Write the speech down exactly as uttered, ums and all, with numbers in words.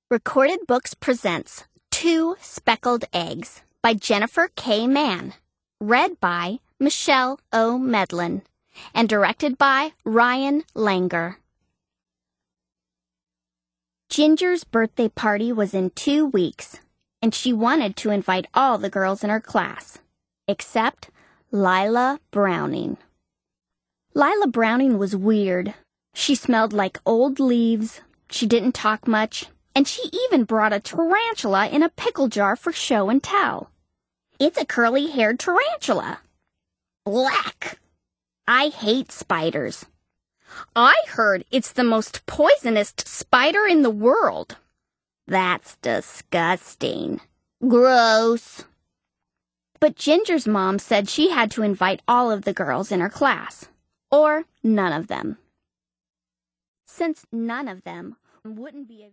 Recorded Books presents Two Speckled Eggs by Jennifer K. Mann, read by Michelle O. Medlin, and directed by Ryan Langer. Ginger's birthday party was in two weeks, and she wanted to invite all the girls in her class, except Lila Browning. Lila Browning was weird. She smelled like old leaves, she didn't talk much, and she even brought a tarantula in a pickle jar for show and tell. It's a curly-haired tarantula. Black. I hate spiders. I heard it's the most poisonous spider in the world. That's disgusting. Gross. But Ginger's mom said she had to invite all of the girls in her class, or none of them. Since none of them wouldn't be a